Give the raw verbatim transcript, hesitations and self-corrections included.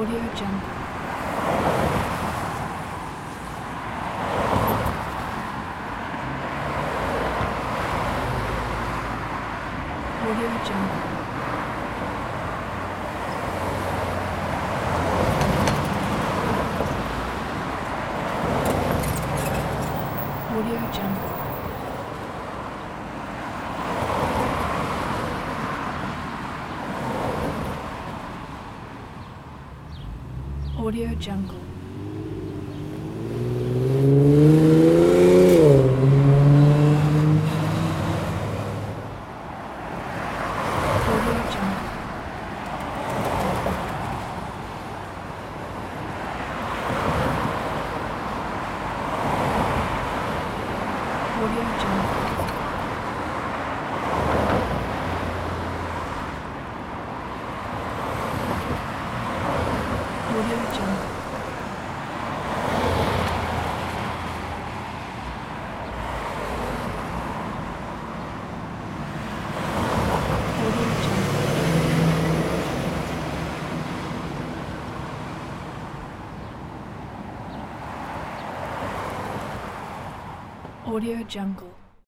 Audio Jungle. Audio Jungle. Audio Jungle. Audio Jungle. Audio Jungle. Audio Jungle. Audio Jungle. Audio Jungle.